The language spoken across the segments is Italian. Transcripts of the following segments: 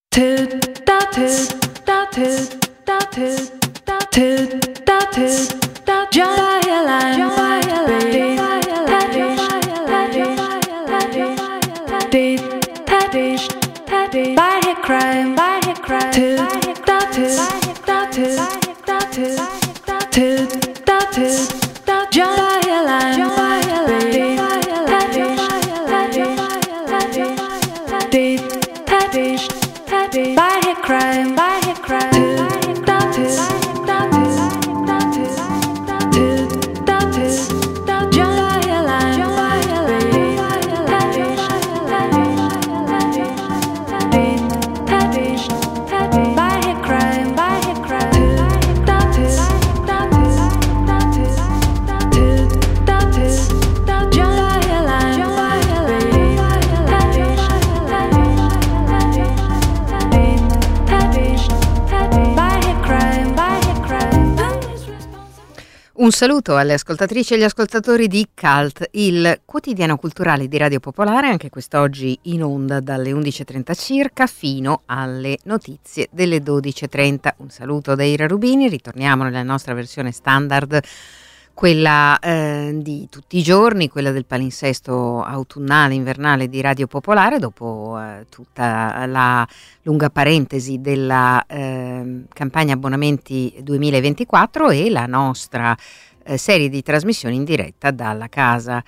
Un saluto alle ascoltatrici e agli ascoltatori di CULT, il quotidiano culturale di Radio Popolare, anche quest'oggi in onda dalle 11.30 circa fino alle notizie delle 12.30. Un saluto da Ira Rubini, ritorniamo nella nostra versione standard, quella di tutti i giorni, quella del palinsesto autunnale invernale di Radio Popolare, dopo tutta la lunga parentesi della campagna abbonamenti 2024 e la nostra serie di trasmissioni in diretta dalla casa,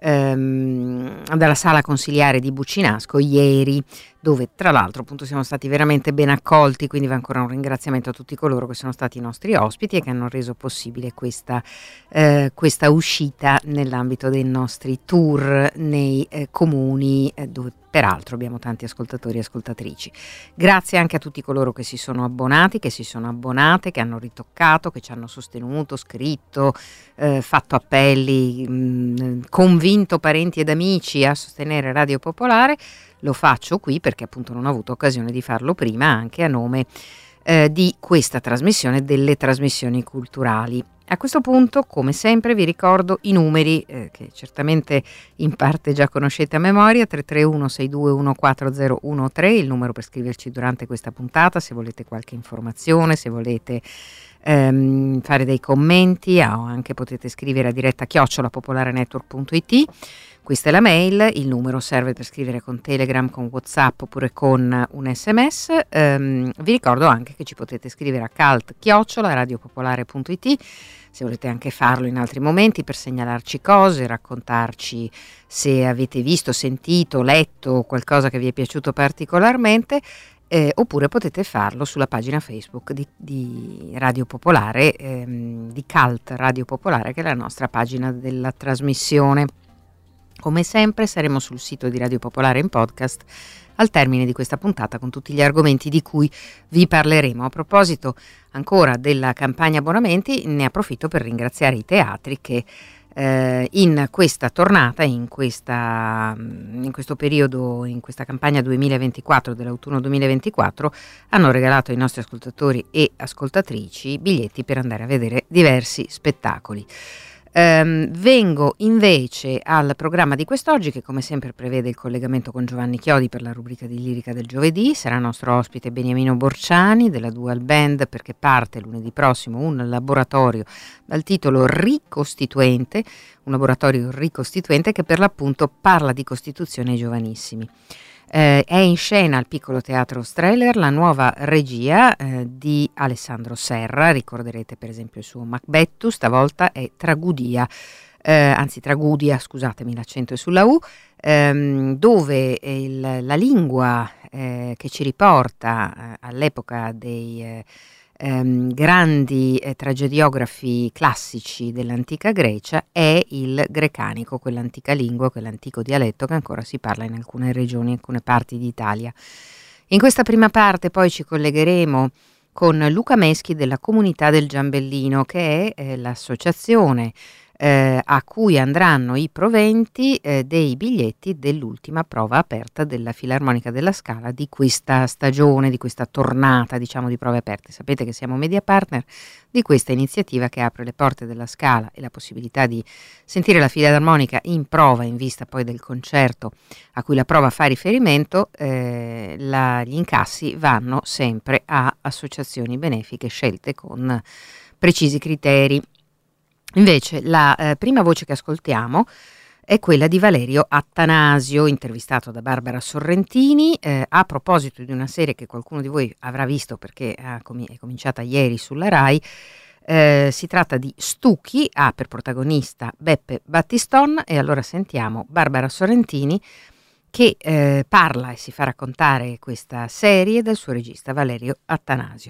dalla sala consiliare di Buccinasco ieri, dove tra l'altro appunto siamo stati veramente ben accolti, quindi va ancora un ringraziamento a tutti coloro che sono stati i nostri ospiti e che hanno reso possibile questa uscita nell'ambito dei nostri tour nei comuni dove peraltro abbiamo tanti ascoltatori e ascoltatrici. Grazie anche a tutti coloro che si sono abbonati, che si sono abbonate, che hanno ritoccato, che ci hanno sostenuto, scritto, fatto appelli, convinto parenti ed amici a sostenere Radio Popolare. Lo faccio qui perché appunto non ho avuto occasione di farlo prima, anche a nome di questa trasmissione, delle trasmissioni culturali. A questo punto, come sempre, vi ricordo i numeri che certamente in parte già conoscete a memoria: 331-6214013, il numero per scriverci durante questa puntata se volete qualche informazione, se volete fare dei commenti, o anche potete scrivere a diretta @popolarenetwork.it. Questa è la mail, il numero serve per scrivere con Telegram, con WhatsApp oppure con un SMS. Vi ricordo anche che ci potete scrivere a cult@radiopopolare.it se volete anche farlo in altri momenti per segnalarci cose, raccontarci se avete visto, sentito, letto qualcosa che vi è piaciuto particolarmente. Oppure potete farlo sulla pagina Facebook di Radio Popolare, di CULT Radio Popolare, che è la nostra pagina della trasmissione. Come sempre saremo sul sito di Radio Popolare in podcast al termine di questa puntata con tutti gli argomenti di cui vi parleremo. A proposito ancora della campagna abbonamenti, ne approfitto per ringraziare i teatri che in questa tornata, in questo periodo, in questa campagna 2024 dell'autunno 2024, hanno regalato ai nostri ascoltatori e ascoltatrici biglietti per andare a vedere diversi spettacoli. Vengo invece al programma di quest'oggi, che come sempre prevede il collegamento con Giovanni Chiodi per la rubrica di lirica del giovedì. Sarà nostro ospite Beniamino Borciani della Dual Band, perché parte lunedì prossimo un laboratorio dal titolo Ricostituente, un laboratorio ricostituente che per l'appunto parla di Costituzione ai giovanissimi. È in scena al Piccolo Teatro Streller la nuova regia di Alessandro Serra. Ricorderete per esempio il suo Macbeth, stavolta è Tragudia, scusatemi, l'accento è sulla U, dove la lingua che ci riporta all'epoca dei grandi tragediografi classici dell'antica Grecia è il grecanico, quell'antica lingua, quell'antico dialetto che ancora si parla in alcune regioni, in alcune parti d'Italia. In questa prima parte poi ci collegheremo con Luca Meschi della Comunità del Giambellino, che è l'associazione a cui andranno i proventi dei biglietti dell'ultima prova aperta della Filarmonica della Scala di questa stagione, di questa tornata, diciamo, di prove aperte. Sapete che siamo media partner di questa iniziativa che apre le porte della Scala e la possibilità di sentire la Filarmonica in prova in vista poi del concerto a cui la prova fa riferimento. Gli incassi vanno sempre a associazioni benefiche scelte con precisi criteri. Invece la prima voce che ascoltiamo è quella di Valerio Attanasio, intervistato da Barbara Sorrentini a proposito di una serie che qualcuno di voi avrà visto perché è cominciata ieri sulla Rai. Si tratta di Stucchi, ha per protagonista Beppe Battiston, e allora sentiamo Barbara Sorrentini che parla e si fa raccontare questa serie dal suo regista Valerio Attanasio.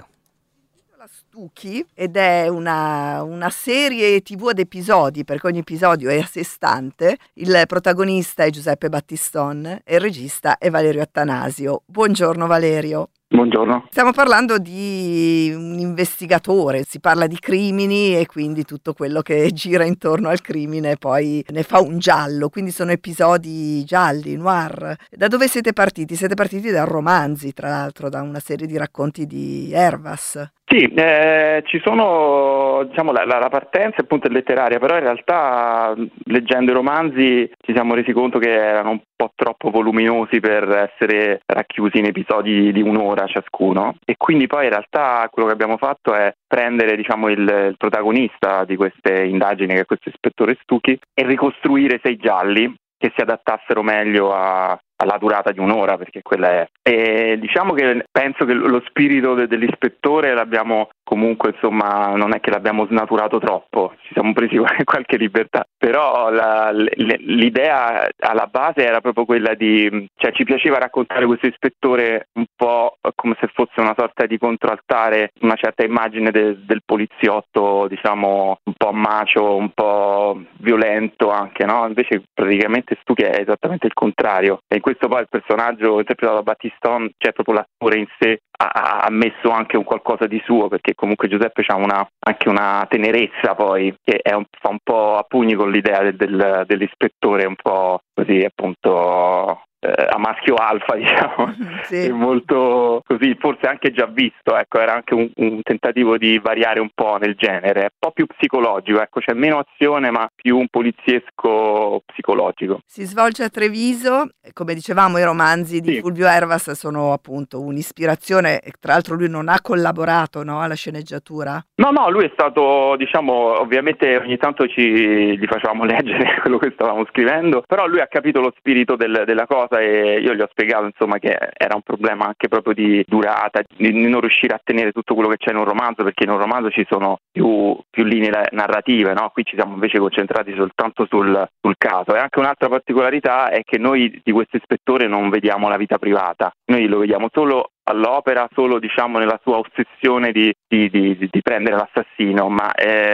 Stucchi, ed è una serie TV ad episodi, perché ogni episodio è a sé stante. Il protagonista è Giuseppe Battiston e il regista è Valerio Attanasio. Buongiorno Valerio. Buongiorno. Stiamo parlando di un investigatore, si parla di crimini e quindi tutto quello che gira intorno al crimine poi ne fa un giallo, quindi sono episodi gialli, noir. Da dove siete partiti? Siete partiti da romanzi, tra l'altro, da una serie di racconti di Hervas. Sì, ci sono, diciamo, la partenza appunto è letteraria, però in realtà leggendo i romanzi ci siamo resi conto che erano un po' troppo voluminosi per essere racchiusi in episodi di un'ora ciascuno, e quindi poi in realtà quello che abbiamo fatto è prendere, diciamo, il protagonista di queste indagini, che è questo ispettore Stucchi, e ricostruire 6 gialli che si adattassero meglio alla durata di un'ora, perché quella è. E diciamo che penso che lo spirito dell'ispettore l'abbiamo comunque, insomma, non è che l'abbiamo snaturato troppo, ci siamo presi qualche libertà, però l'idea alla base era proprio quella cioè ci piaceva raccontare questo ispettore un po' come se fosse una sorta di controaltare, una certa immagine del poliziotto, diciamo, un po' macio, un po' violento anche, no? Invece praticamente Stucchi è esattamente il contrario, e in questo poi il personaggio interpretato da Battiston, cioè proprio l'attore in sé, ha messo anche un qualcosa di suo, perché comunque Giuseppe ha anche una tenerezza poi che fa un po' a pugni con l'idea dell'ispettore un po' così, appunto, a maschio alfa, diciamo. Sì. È molto così, forse anche già visto, ecco, era anche un tentativo di variare un po' nel genere, un po' più psicologico, ecco, c'è meno azione ma più un poliziesco psicologico. Si svolge a Treviso, come dicevamo i romanzi di Fulvio Hervas sono appunto un'ispirazione, e tra l'altro lui non ha collaborato, no, alla sceneggiatura? No, lui è stato, diciamo, ovviamente ogni tanto gli facevamo leggere quello che stavamo scrivendo, però lui ha capito lo spirito della cosa, e io gli ho spiegato, insomma, che era un problema anche proprio di durata, di non riuscire a tenere tutto quello che c'è in un romanzo, perché in un romanzo ci sono più linee narrative, no? Qui ci siamo invece concentrati soltanto sul caso. E anche un'altra particolarità è che noi di questo ispettore non vediamo la vita privata, noi lo vediamo solo all'opera, solo, diciamo, nella sua ossessione di prendere l'assassino, ma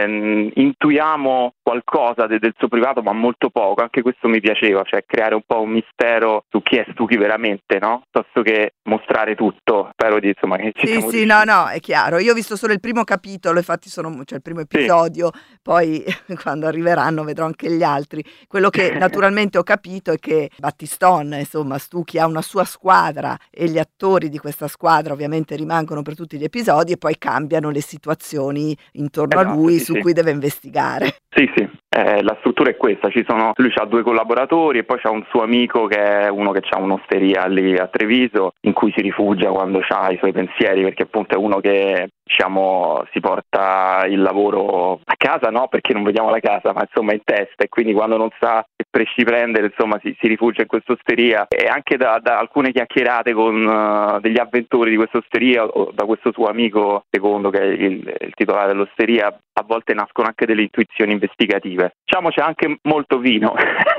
intuiamo qualcosa del suo privato, ma molto poco. Anche questo mi piaceva, cioè creare un po' un mistero su chi è Stucchi veramente, no? Piuttosto che mostrare tutto. Spero di, insomma, che ci siamo riusciti. No, è chiaro. Io ho visto solo il primo capitolo, infatti cioè il primo episodio, poi quando arriveranno vedrò anche gli altri. Quello che naturalmente ho capito è che Battiston, insomma, Stucchi ha una sua squadra e gli attori di questa squadra ovviamente rimangono per tutti gli episodi e poi cambiano le situazioni intorno a lui su cui deve investigare. Sì, la struttura è questa, lui ha 2 collaboratori e poi c'ha un suo amico che è uno che ha un'osteria lì a Treviso, in cui si rifugia quando ha i suoi pensieri, perché appunto è uno che, diciamo, si porta il lavoro a casa, no, perché non vediamo la casa, ma insomma in testa, e quindi quando non sa che pesci prendere, insomma, si rifugia in questa osteria, e anche da alcune chiacchierate con degli avventori di questa osteria, o da questo suo amico secondo, che è il titolare dell'osteria, a volte nascono anche delle intuizioni investigative. Diciamo c'è anche molto vino,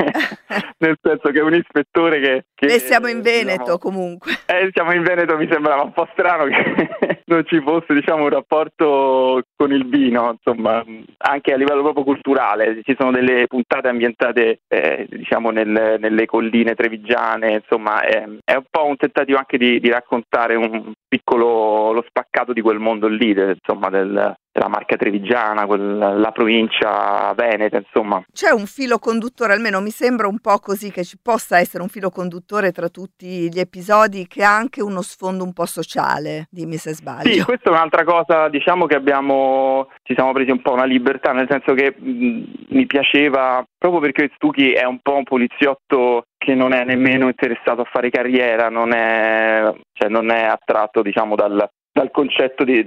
nel senso che è un ispettore che e siamo in Veneto, diciamo, comunque. Siamo in Veneto, mi sembrava un po' strano che non ci fosse, diciamo, un rapporto con il vino, insomma, anche a livello proprio culturale. Ci sono delle puntate ambientate, diciamo, nelle colline trevigiane, insomma, è un po' un tentativo anche di raccontare un piccolo, lo spaccato di quel mondo lì, insomma, la Marca Trevigiana, la provincia veneta, insomma. C'è un filo conduttore, almeno mi sembra un po' così, che ci possa essere un filo conduttore tra tutti gli episodi, che ha anche uno sfondo un po' sociale, dimmi se sbaglio. Sì, questa è un'altra cosa, diciamo che ci siamo presi un po' una libertà, nel senso che mi piaceva, proprio perché Stucchi è un po' un poliziotto che non è nemmeno interessato a fare carriera, non è attratto, diciamo, dal concetto di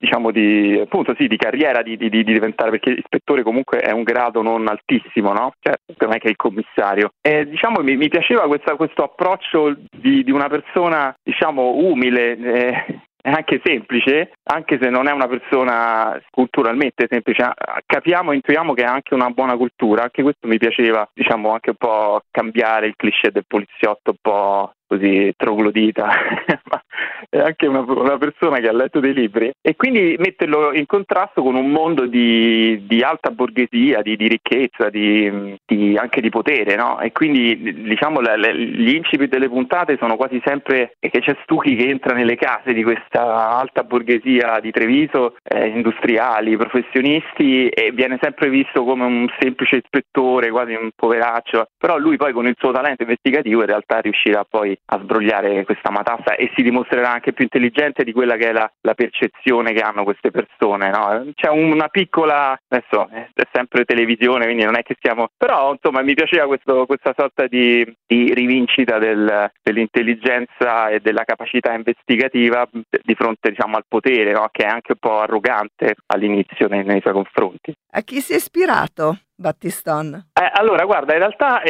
carriera, di diventare, perché ispettore comunque è un grado non altissimo, no? Cioè, non è che è il commissario. E diciamo mi piaceva questo approccio di una persona, diciamo, umile, anche semplice, anche se non è una persona culturalmente semplice. Intuiamo che ha anche una buona cultura, anche questo mi piaceva, diciamo, anche un po' cambiare il cliché del poliziotto un po' così troglodita, ma è anche una persona che ha letto dei libri, e quindi metterlo in contrasto con un mondo di alta borghesia, di ricchezza, anche di potere, no? E quindi, diciamo, gli incipit delle puntate sono quasi sempre che c'è Stucchi che entra nelle case di questa alta borghesia di Treviso, industriali, professionisti, e viene sempre visto come un semplice ispettore, quasi un poveraccio, però lui poi con il suo talento investigativo in realtà riuscirà poi a sbrogliare questa matassa e si dimostrerà anche più intelligente di quella che è la percezione che hanno queste persone, no? C'è una piccola, adesso è sempre televisione, quindi non è che stiamo, però insomma mi piaceva questa sorta di rivincita dell'intelligenza e della capacità investigativa di fronte, diciamo, al potere, no? Che è anche un po' arrogante all'inizio nei suoi confronti. A chi si è ispirato Battiston? Allora, guarda, in realtà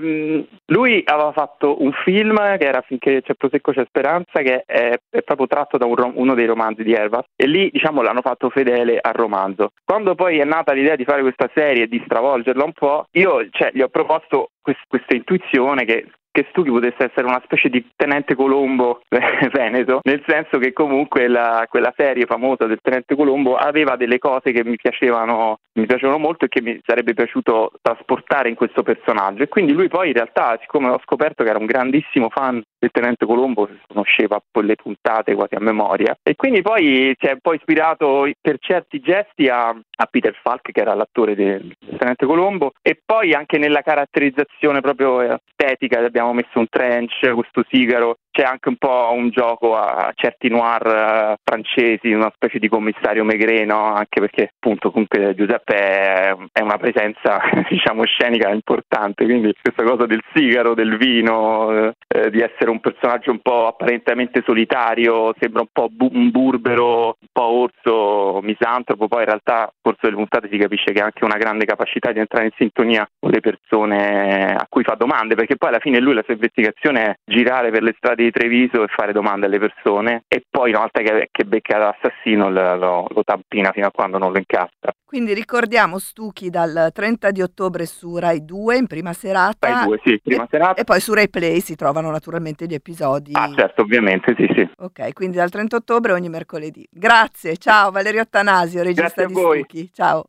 lui aveva fatto un film che era Finché c'è prosecco c'è speranza, che è proprio tratto da uno dei romanzi di Hervas, e lì, diciamo, l'hanno fatto fedele al romanzo. Quando poi è nata l'idea di fare questa serie e di stravolgerla un po', io gli ho proposto questa intuizione che Stucchi potesse essere una specie di Tenente Colombo veneto, nel senso che comunque quella serie famosa del Tenente Colombo aveva delle cose che mi piacevano molto e che mi sarebbe piaciuto trasportare in questo personaggio, e quindi lui poi in realtà, siccome ho scoperto che era un grandissimo fan del Tenente Colombo, conosceva poi le puntate quasi a memoria, e quindi poi si è poi ispirato per certi gesti a Peter Falk, che era l'attore del Tenente Colombo, e poi anche nella caratterizzazione proprio estetica abbiamo messo un trench, questo sigaro, c'è anche un po' un gioco a certi noir francesi, una specie di commissario Maigret, no? Anche perché appunto comunque Giuseppe è una presenza, diciamo, scenica importante, quindi questa cosa del sigaro, del vino, di essere un personaggio un po' apparentemente solitario, sembra un po' un burbero, un po' orso, misantropo, poi in realtà nel corso delle puntate si capisce che ha anche una grande capacità di entrare in sintonia con le persone a cui fa domande, perché poi alla fine lui la sua investigazione è girare per le strade di Treviso e fare domande alle persone, e poi una volta che becca l'assassino lo tampina fino a quando non lo incastra. Quindi ricordiamo Stucchi dal 30 di ottobre su Rai 2 in prima serata. Rai 2, sì, prima serata. E poi su Rai Play si trovano naturalmente gli episodi. Ah, certo, ovviamente, sì. Ok, quindi dal 30 ottobre ogni mercoledì. Grazie, ciao Valerio Attanasio, regista di Stucchi. Ciao.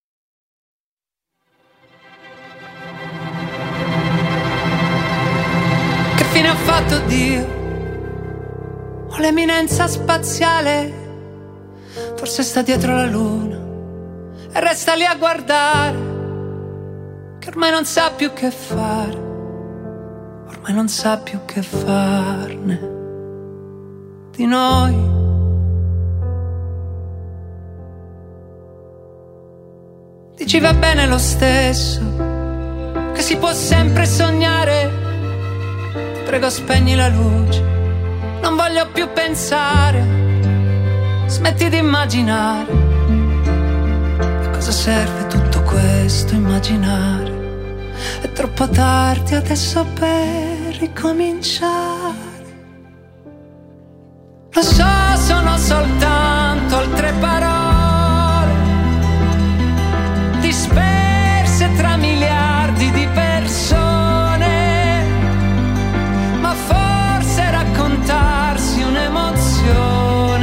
Che fine ha fatto Dio? O l'eminenza spaziale? Forse sta dietro la luna e resta lì a guardare, che ormai non sa più che fare, ormai non sa più che farne di noi. Dici va bene lo stesso, che si può sempre sognare. Ti prego spegni la luce, non voglio più pensare, smetti di immaginare. A cosa serve tutto questo immaginare? È troppo tardi adesso per ricominciare. Lo so, sono soltanto altre parole disperse tra miliardi di persone, ma forse raccontarsi un'emozione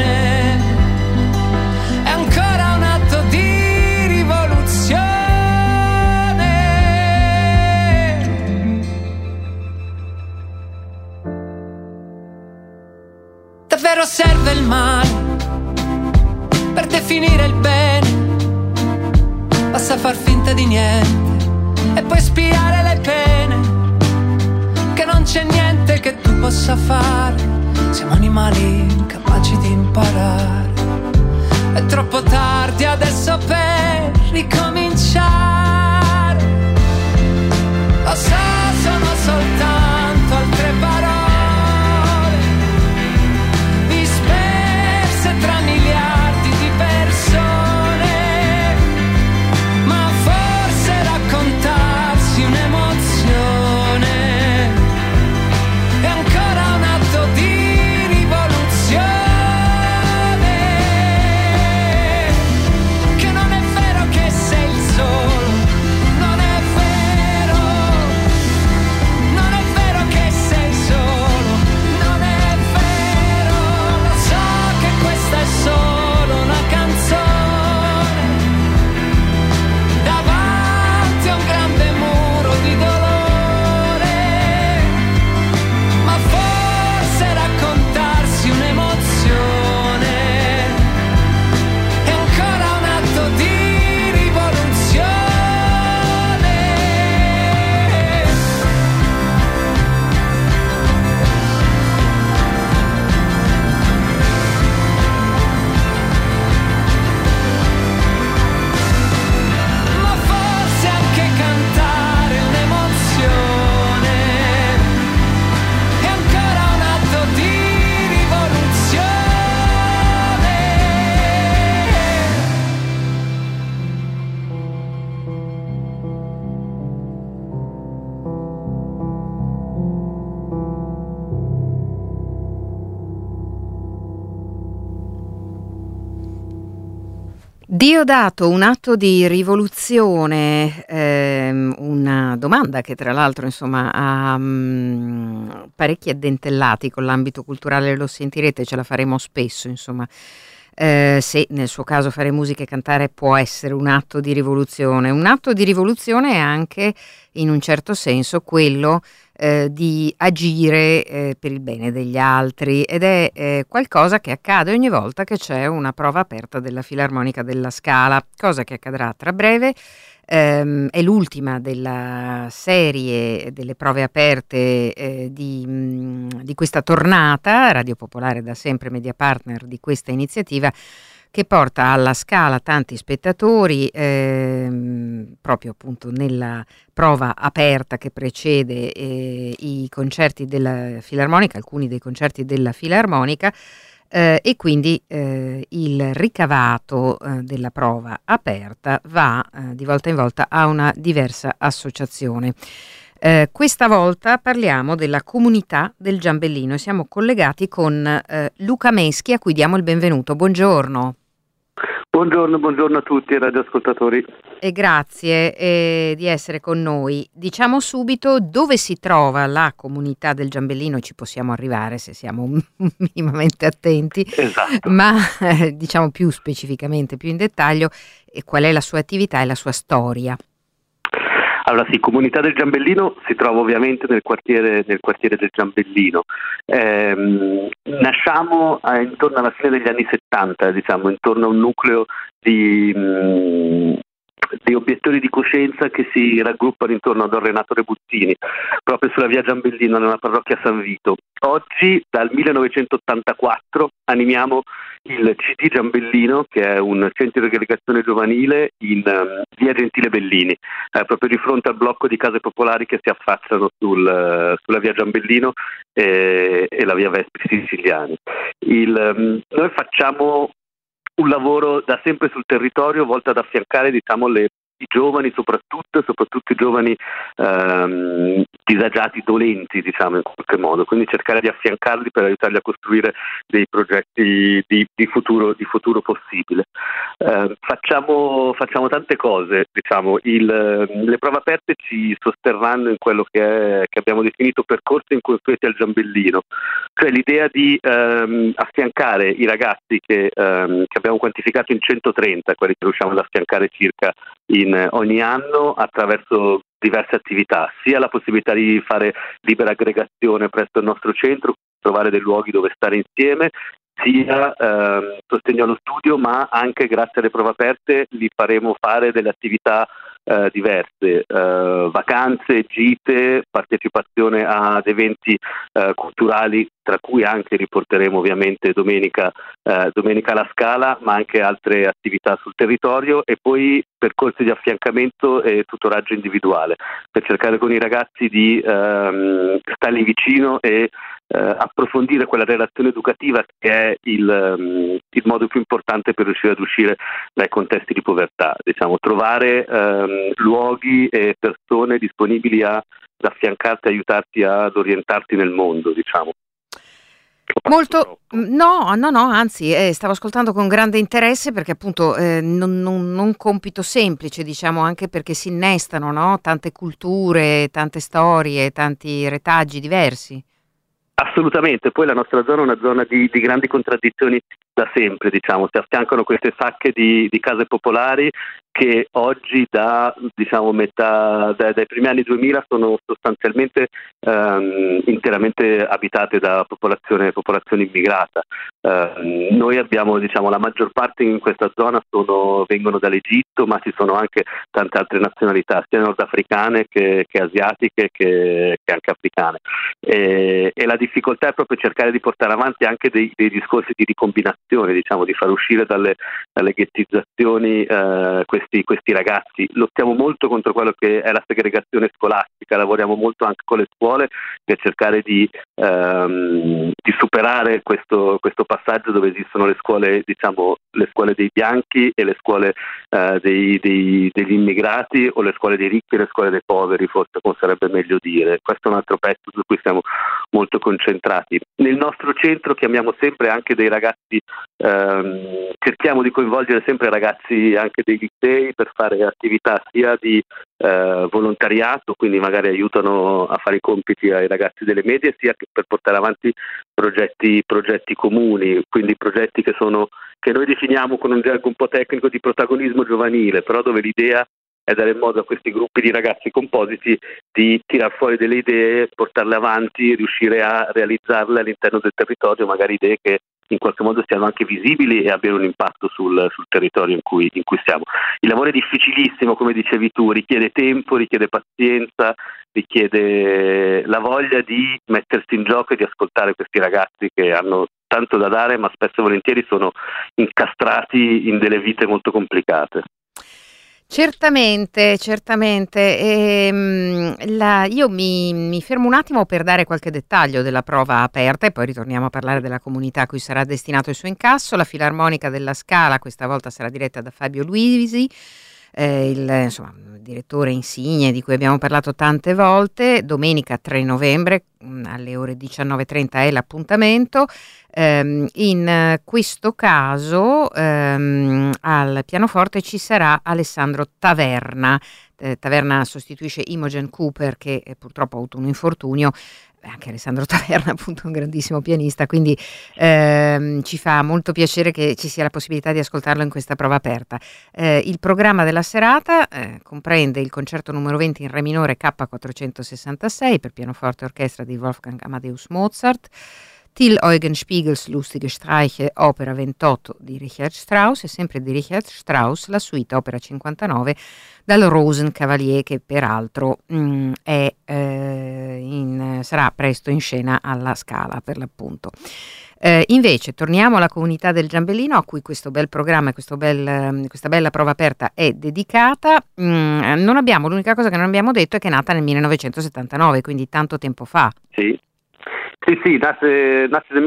è ancora un atto di rivoluzione. Davvero serve il male per definire il bene, basta far finta di niente e poi spiare le pene, che non c'è niente che tu possa fare, siamo animali incapaci di imparare. È troppo tardi adesso per ricominciare. Lo so, sono soltanto altre parole disperse tra miliardi di persone, ma forse raccontarsi un'emozione è ancora un atto di rivoluzione. Che non è vero che sei il solo, non è vero, non è vero che sei solo, non è vero. Lo so che questa è solo una canzone davanti a un grande muro di dolore, ma forse raccontarsi un'emozione è ancora un atto di rivoluzione. Ma forse anche cantare un'emozione è ancora un atto di rivoluzione. Diodato, un atto di rivoluzione, una domanda che tra l'altro insomma ha parecchi addentellati con l'ambito culturale, lo sentirete, ce la faremo spesso insomma. Se nel suo caso fare musica e cantare può essere un atto di rivoluzione. Un atto di rivoluzione è anche in un certo senso quello di agire per il bene degli altri, ed è qualcosa che accade ogni volta che c'è una prova aperta della Filarmonica della Scala, cosa che accadrà tra breve. È l'ultima della serie delle prove aperte di questa tornata. Radio Popolare da sempre media partner di questa iniziativa che porta alla Scala tanti spettatori, proprio appunto nella prova aperta che precede i concerti della Filarmonica, alcuni dei concerti della Filarmonica. E quindi il ricavato della prova aperta va di volta in volta a una diversa associazione. Questa volta parliamo della comunità del Giambellino e siamo collegati con Luca Meschi, a cui diamo il benvenuto. Buongiorno. Buongiorno a tutti radioascoltatori. E grazie di essere con noi. Diciamo subito dove si trova la comunità del Giambellino, ci possiamo arrivare se siamo minimamente attenti, Esatto. ma diciamo più specificamente, più in dettaglio, qual è la sua attività e la sua storia. Allora sì, Comunità del Giambellino si trova ovviamente nel quartiere del Giambellino. Nasciamo intorno alla fine degli anni 70, diciamo, intorno a un nucleo di obiettori di coscienza che si raggruppano intorno a Don Renato Rebuzzini, proprio sulla via Giambellino, nella parrocchia San Vito. Oggi, dal 1984, animiamo il CD Giambellino, che è un centro di aggregazione giovanile in via Gentile Bellini, proprio di fronte al blocco di case popolari che si affacciano sulla via Giambellino e la via Vespri Siciliani. Noi facciamo un lavoro da sempre sul territorio volto ad affiancare, diciamo, i giovani, soprattutto i giovani disagiati, dolenti, diciamo, in qualche modo, quindi cercare di affiancarli per aiutarli a costruire dei progetti di futuro possibile. Facciamo tante cose, diciamo. Le prove aperte ci sosterranno in quello che abbiamo definito percorso inconsueti al Giambellino, cioè l'idea di affiancare i ragazzi che abbiamo quantificato in 130, quelli che riusciamo ad affiancare circa ogni anno attraverso diverse attività, sia la possibilità di fare libera aggregazione presso il nostro centro, trovare dei luoghi dove stare insieme, sia sostegno allo studio, ma anche grazie alle prove aperte li faremo fare delle attività diverse, vacanze, gite, partecipazione ad eventi culturali, tra cui anche riporteremo ovviamente domenica alla Scala, ma anche altre attività sul territorio, e poi percorsi di affiancamento e tutoraggio individuale per cercare con i ragazzi di stargli vicino e approfondire quella relazione educativa che è il modo più importante per riuscire ad uscire dai contesti di povertà, diciamo, trovare luoghi e persone disponibili ad affiancarti, aiutarti ad orientarti nel mondo, diciamo. Molto, no, anzi, stavo ascoltando con grande interesse perché appunto non compito semplice, diciamo, anche perché si innestano, no? Tante culture, tante storie, tanti retaggi diversi. Assolutamente, poi la nostra zona è una zona di grandi contraddizioni da sempre, diciamo, si affiancano queste sacche di case popolari che oggi dai primi anni 2000 sono sostanzialmente interamente abitate da popolazione immigrata. Noi abbiamo, diciamo, la maggior parte in questa zona vengono dall'Egitto, ma ci sono anche tante altre nazionalità, sia nordafricane che asiatiche che anche africane. E la difficoltà è proprio cercare di portare avanti anche dei discorsi di ricombinazione, diciamo, di far uscire dalle ghettizzazioni questi ragazzi. Lottiamo molto contro quello che è la segregazione scolastica, lavoriamo molto anche con le scuole per cercare di superare questo passaggio dove esistono le scuole, diciamo, le scuole dei bianchi e le scuole degli immigrati, o le scuole dei ricchi e le scuole dei poveri, forse sarebbe meglio dire. Questo è un altro pezzo su cui siamo molto concentrati. Nel nostro centro chiamiamo sempre anche dei ragazzi, cerchiamo di coinvolgere sempre ragazzi anche dei licei per fare attività sia di volontariato, quindi magari aiutano a fare i compiti ai ragazzi delle medie, sia per portare avanti progetti comuni, quindi progetti che noi definiamo con un gergo un po' tecnico di protagonismo giovanile, però dove l'idea è dare modo a questi gruppi di ragazzi compositi di tirar fuori delle idee, portarle avanti, riuscire a realizzarle all'interno del territorio, magari idee che in qualche modo siano anche visibili e abbiano un impatto sul territorio in cui siamo. Il lavoro è difficilissimo, come dicevi tu, richiede tempo, richiede pazienza, richiede la voglia di mettersi in gioco e di ascoltare questi ragazzi che hanno tanto da dare, ma spesso e volentieri sono incastrati in delle vite molto complicate. Certamente. Io mi fermo un attimo per dare qualche dettaglio della prova aperta e poi ritorniamo a parlare della comunità a cui sarà destinato il suo incasso. La Filarmonica della Scala questa volta sarà diretta da Fabio Luisi, il direttore insigne di cui abbiamo parlato tante volte. Domenica 3 novembre alle ore 19:30 è l'appuntamento. In questo caso al pianoforte ci sarà Alessandro Taverna. Taverna sostituisce Imogen Cooper che purtroppo ha avuto un infortunio. Anche Alessandro Taverna appunto un grandissimo pianista, quindi ci fa molto piacere che ci sia la possibilità di ascoltarlo in questa prova aperta. Il programma della serata comprende il concerto numero 20 in re minore K466 per pianoforte e orchestra di Wolfgang Amadeus Mozart, Till Eugen Spiegels Lustige Streiche, opera 28 di Richard Strauss, e sempre di Richard Strauss la suite opera 59 dal Rosenkavalier, che peraltro sarà presto in scena alla Scala per l'appunto. Invece torniamo alla comunità del Giambellino, a cui questo bel programma e questa bella prova aperta è dedicata. L'unica cosa che non abbiamo detto è che è nata nel 1979, quindi tanto tempo fa. Sì, nasce nel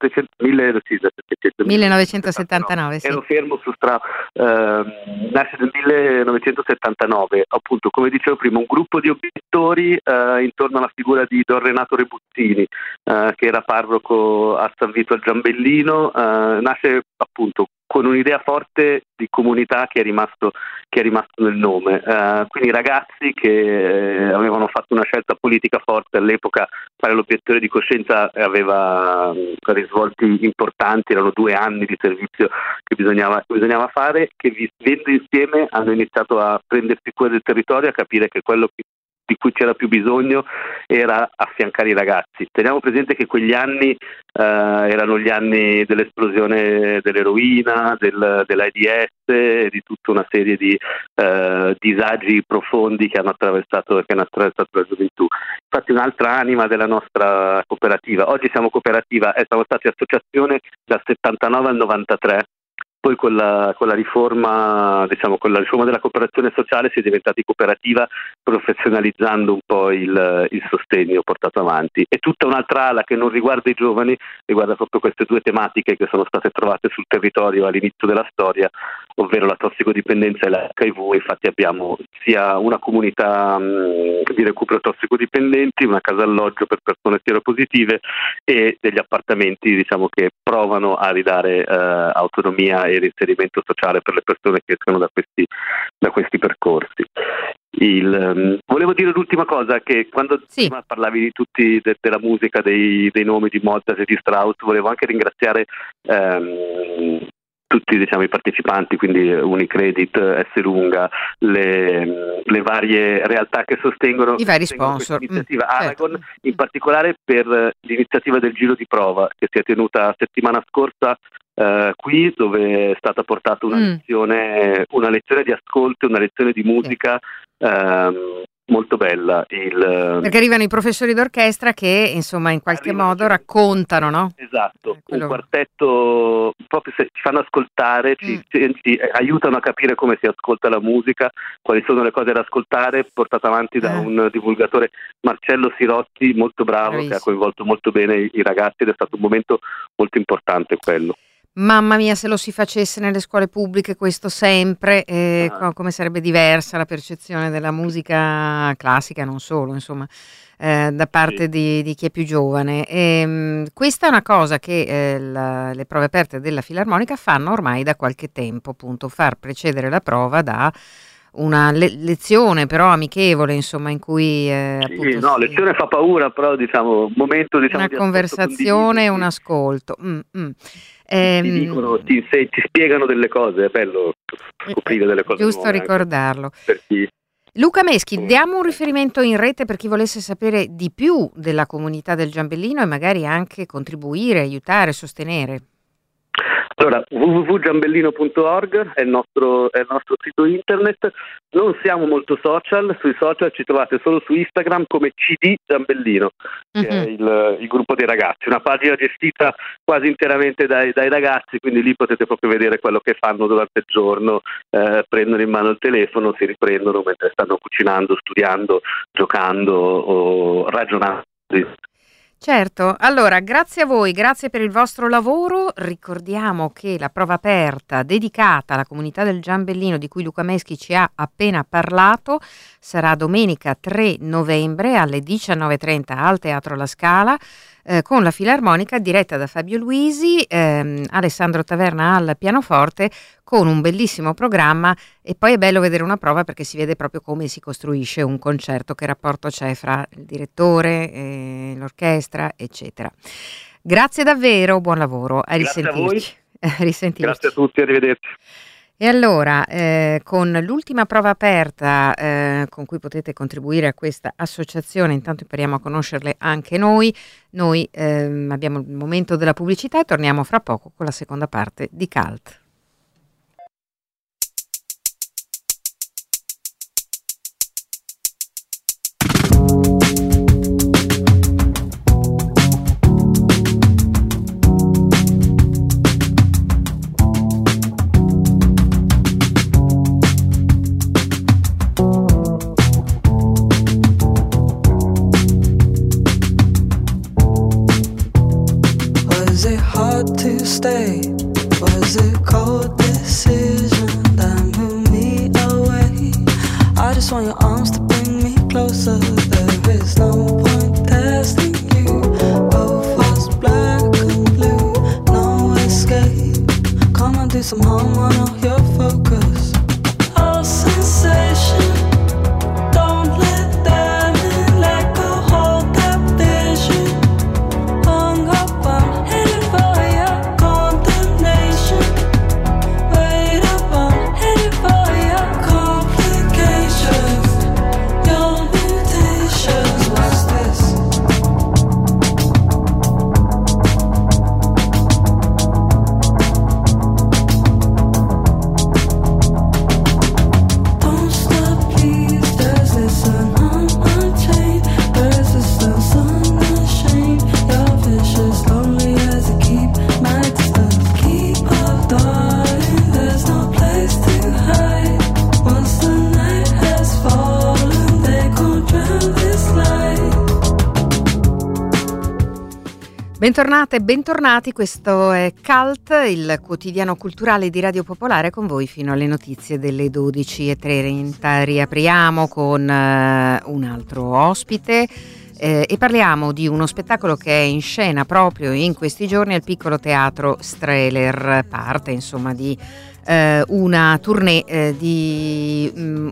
1979, sì. Ero fermo su Strauss. Nasce nel 1979, appunto, come dicevo prima, un gruppo di obiettori intorno alla figura di Don Renato Rebuzzini, che era parroco a San Vito al Giambellino. Nasce appunto con un'idea forte di comunità che è rimasto nel nome. Quindi ragazzi che avevano fatto una scelta politica forte all'epoca, fare l'obiettore di coscienza aveva risvolti importanti, erano 2 anni di servizio che bisognava fare, che vivendo insieme hanno iniziato a prendersi cura del territorio, a capire che quello di cui c'era più bisogno era affiancare i ragazzi. Teniamo presente che quegli anni erano gli anni dell'esplosione dell'eroina, dell'AIDS e di tutta una serie di disagi profondi che hanno attraversato la gioventù. Infatti un'altra anima della nostra cooperativa, oggi siamo cooperativa, siamo stati associazione dal 79 al 93, poi con la riforma, diciamo, con la riforma della cooperazione sociale si è diventati cooperativa, professionalizzando un po' il sostegno portato avanti. E tutta un'altra ala che non riguarda i giovani, riguarda proprio queste due tematiche che sono state trovate sul territorio all'inizio della storia, ovvero la tossicodipendenza e l'HIV. Infatti abbiamo sia una comunità di recupero tossicodipendenti, una casa alloggio per persone sieropositive e degli appartamenti, diciamo, che provano a ridare autonomia e l'inserimento sociale per le persone che escono da questi percorsi. Volevo dire l'ultima cosa, che quando prima parlavi di tutti della musica, dei nomi di Mozart e di Strauss, volevo anche ringraziare tutti, diciamo, i partecipanti, quindi Unicredit, S Lunga, le varie realtà che sostengono i vari sponsor, l'iniziativa Aragon, in particolare per l'iniziativa del Giro di Prova che si è tenuta settimana scorsa qui, dove è stata portata una lezione di ascolto, una lezione di musica molto bella. Perché arrivano i professori d'orchestra che, insomma, in qualche modo raccontano, no? Esatto, un quartetto, proprio se ci fanno ascoltare, ci aiutano a capire come si ascolta la musica, quali sono le cose da ascoltare, portata avanti da un divulgatore, Marcello Sirotti, molto bravo, bravissimo, che ha coinvolto molto bene i ragazzi, ed è stato un momento molto importante quello. Mamma mia, se lo si facesse nelle scuole pubbliche questo sempre, come sarebbe diversa la percezione della musica classica, non solo, insomma, da parte di chi è più giovane. Questa è una cosa che le prove aperte della Filarmonica fanno ormai da qualche tempo, appunto, far precedere la prova da una lezione però amichevole, insomma, in cui lezione fa paura, però diciamo momento, diciamo, una conversazione, un ascolto. Ti spiegano delle cose, è bello scoprire delle cose giusto nuove, ricordarlo. Per chi... Luca Meschi, diamo un riferimento in rete per chi volesse sapere di più della comunità del Giambellino e magari anche contribuire, aiutare, sostenere. Allora, www.giambellino.org è il nostro sito internet. Non siamo molto social, sui social ci trovate solo su Instagram come CD Giambellino, che è il gruppo dei ragazzi, una pagina gestita quasi interamente dai ragazzi, quindi lì potete proprio vedere quello che fanno durante il giorno, prendono in mano il telefono, si riprendono mentre stanno cucinando, studiando, giocando o ragionando. Certo, allora grazie a voi, grazie per il vostro lavoro. Ricordiamo che la prova aperta dedicata alla comunità del Giambellino, di cui Luca Meschi ci ha appena parlato, sarà domenica 3 novembre alle 19:30 al Teatro La Scala, con la Filarmonica diretta da Fabio Luisi, Alessandro Taverna al pianoforte, con un bellissimo programma. E poi è bello vedere una prova perché si vede proprio come si costruisce un concerto, che rapporto c'è fra il direttore, l'orchestra, eccetera. Grazie davvero, buon lavoro, a risentirci. Grazie a tutti, arrivederci. E allora, con l'ultima prova aperta con cui potete contribuire a questa associazione, intanto impariamo a conoscerle anche noi. Noi abbiamo il momento della pubblicità e torniamo fra poco con la seconda parte di Cult. Bentornate e bentornati, questo è Cult, il quotidiano culturale di Radio Popolare, con voi fino alle notizie delle 12:30. Riapriamo con un altro ospite e parliamo di uno spettacolo che è in scena proprio in questi giorni al Piccolo Teatro Strehler, parte insomma di una tournée di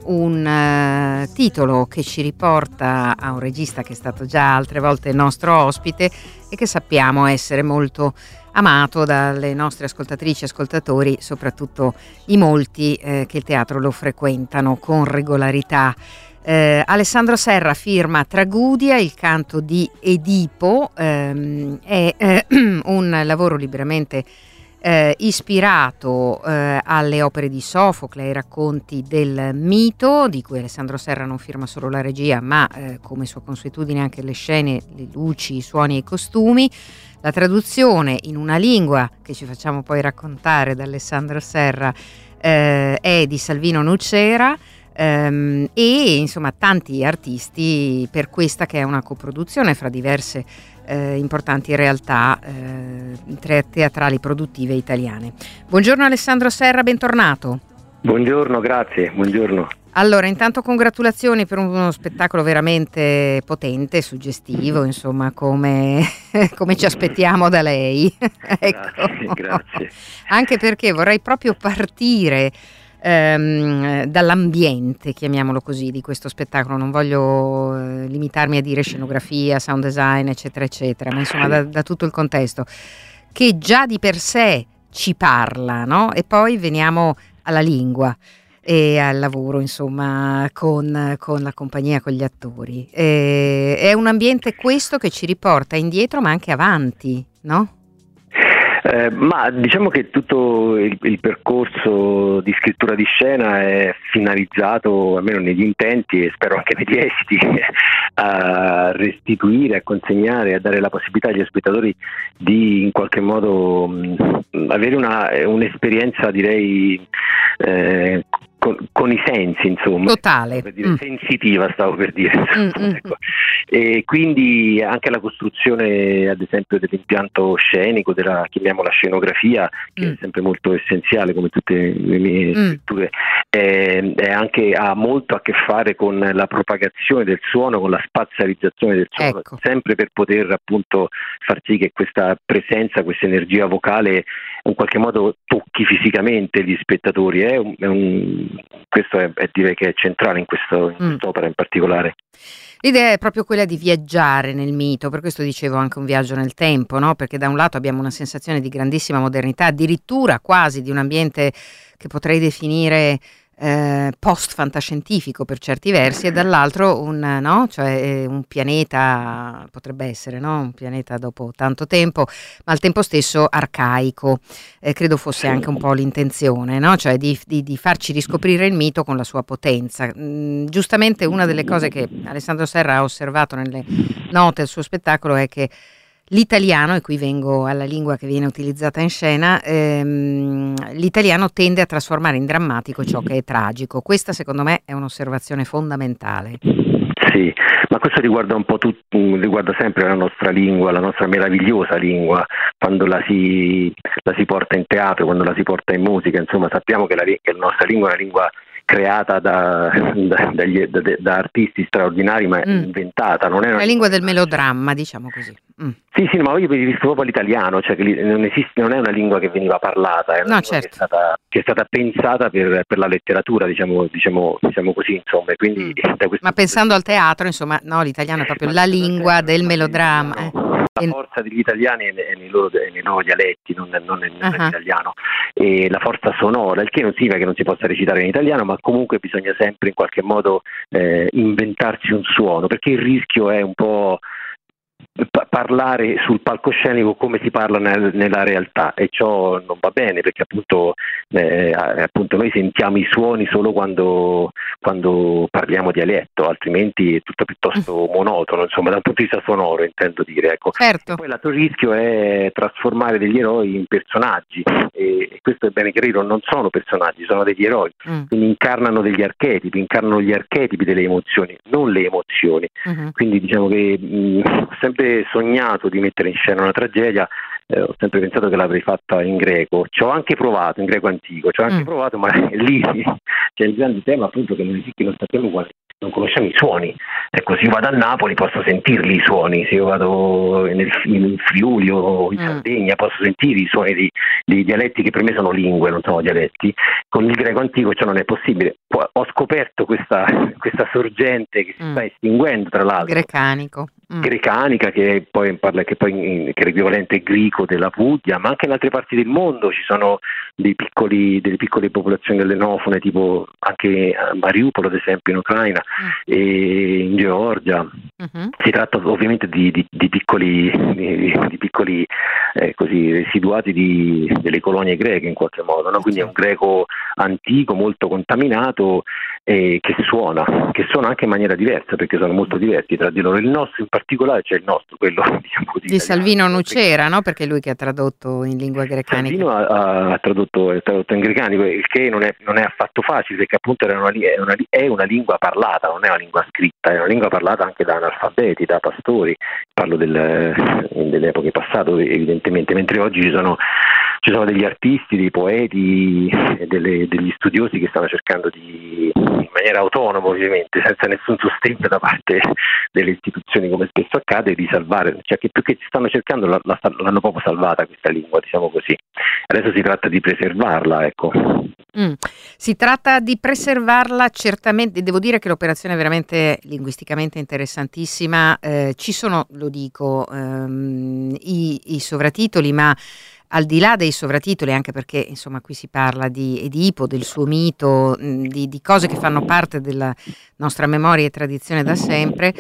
un titolo che ci riporta a un regista che è stato già altre volte il nostro ospite e che sappiamo essere molto amato dalle nostre ascoltatrici e ascoltatori, soprattutto i molti che il teatro lo frequentano con regolarità. Alessandro Serra firma Tragudia, il canto di Edipo, è un lavoro liberamente ispirato alle opere di Sofocle, ai racconti del mito, di cui Alessandro Serra non firma solo la regia, ma come sua consuetudine anche le scene, le luci, i suoni e i costumi. La traduzione in una lingua che ci facciamo poi raccontare da Alessandro Serra è di Salvino Nucera. E insomma tanti artisti per questa che è una coproduzione fra diverse importanti realtà teatrali produttive italiane. Buongiorno Alessandro Serra, bentornato. Buongiorno, grazie, buongiorno. Allora, intanto congratulazioni per uno spettacolo veramente potente, suggestivo, insomma, come ci aspettiamo da lei. Ecco. Grazie. Anche perché vorrei proprio partire dall'ambiente, chiamiamolo così, di questo spettacolo. Non voglio limitarmi a dire scenografia, sound design, eccetera, eccetera, ma insomma da tutto il contesto, che già di per sé ci parla, no? E poi veniamo alla lingua e al lavoro, insomma, con la compagnia, con gli attori. È un ambiente questo che ci riporta indietro ma anche avanti, no? Ma diciamo che tutto il percorso di scrittura di scena è finalizzato, almeno negli intenti e spero anche negli esiti, a restituire, a consegnare, a dare la possibilità agli spettatori di in qualche modo avere un'esperienza, direi, con i sensi, insomma, totale, per dire, sensitiva, stavo per dire, ecco. E quindi anche la costruzione, ad esempio, dell'impianto scenico, chiamiamola scenografia, che è sempre molto essenziale, come tutte le mie scritture, ha molto a che fare con la propagazione del suono, con la spazializzazione del suono, ecco, sempre per poter appunto far sì che questa presenza, questa energia vocale in qualche modo tocchi fisicamente gli spettatori. Questo direi che è centrale in quest'opera in particolare. L'idea è proprio quella di viaggiare nel mito, per questo dicevo anche un viaggio nel tempo, no? Perché da un lato abbiamo una sensazione di grandissima modernità, addirittura quasi di un ambiente che potrei definire post-fantascientifico per certi versi, e dall'altro un pianeta, potrebbe essere, no? Un pianeta dopo tanto tempo, ma al tempo stesso arcaico. Credo fosse anche un po' l'intenzione, no? Cioè di farci riscoprire il mito con la sua potenza. Giustamente una delle cose che Alessandro Serra ha osservato nelle note al suo spettacolo è che l'italiano, e qui vengo alla lingua che viene utilizzata in scena, l'italiano tende a trasformare in drammatico ciò che è tragico. Questa secondo me è un'osservazione fondamentale. Sì, ma questo riguarda un po' riguarda sempre la nostra lingua, la nostra meravigliosa lingua, quando la si porta in teatro, quando la si porta in musica, insomma sappiamo che la nostra lingua è una lingua creata da artisti straordinari, ma inventata, non è la lingua del melodramma, diciamo così. Sì, ma io riferisco proprio all'italiano, cioè che non è una lingua che veniva parlata, è una lingua certo, che è stata pensata per la letteratura, diciamo così, insomma. Quindi, ma pensando al teatro, insomma, no, l'italiano è proprio la lingua del melodramma. La forza degli italiani è nei loro dialetti, non nell'italiano, e la forza sonora, il che non significa che non si possa recitare in italiano, ma comunque bisogna sempre in qualche modo inventarsi un suono, perché il rischio è un po' parlare sul palcoscenico come si parla nella realtà, e ciò non va bene, perché appunto noi sentiamo i suoni solo quando parliamo dialetto, altrimenti è tutto piuttosto monotono, insomma, dal punto di vista sonoro, intendo dire, ecco. Certo. E poi l'altro rischio è trasformare degli eroi in personaggi, e questo è bene chiarire, non sono personaggi, sono degli eroi, quindi incarnano gli archetipi delle emozioni, non le emozioni. Quindi diciamo che ho sempre sempre sognato di mettere in scena una tragedia, ho sempre pensato che l'avrei fatta in greco. Ci ho anche provato, in greco antico, ma lì c'è il grande tema appunto che noi non sappiamo quali, non conosciamo i suoni. Ecco, se io vado a Napoli posso sentirli i suoni, se io vado in Friuli o in Sardegna posso sentire i suoni di dialetti che per me sono lingue, non sono dialetti. Con il greco antico ciò non è possibile. Ho scoperto questa sorgente che si sta estinguendo, tra l'altro. Grecanica, che poi che è l'equivalente greco della Puglia, ma anche in altre parti del mondo ci sono delle piccole popolazioni ellenofone, tipo anche a Mariupol ad esempio in Ucraina e in Georgia. Si tratta ovviamente di piccoli così residuati delle colonie greche in qualche modo, no? Quindi è un greco antico molto contaminato che suona anche in maniera diversa, perché sono molto diversi tra di loro. Il nostro in particolare, cioè il nostro, quello di Salvino Nucera, no? Perché è lui che ha tradotto in lingua grecanica. Salvino ha tradotto in grecanico, il che non è affatto facile, perché appunto è una lingua parlata, non è una lingua scritta, è una lingua parlata anche da analfabeti, da pastori. Parlo delle epoche passate evidentemente, mentre oggi ci sono degli artisti, dei poeti, degli studiosi che stanno cercando in maniera autonoma, ovviamente, senza nessun sostegno da parte delle istituzioni, come spesso accade, di salvare, cioè che più che stanno cercando l'hanno proprio salvata questa lingua, diciamo così. Adesso si tratta di preservarla, ecco. Si tratta di preservarla, certamente. Devo dire che l'operazione è veramente linguisticamente interessantissima. Ci sono, lo dico, i sovratitoli, ma al di là dei sovratitoli, anche perché insomma qui si parla di Edipo, del suo mito, di cose che fanno parte della nostra memoria e tradizione da sempre,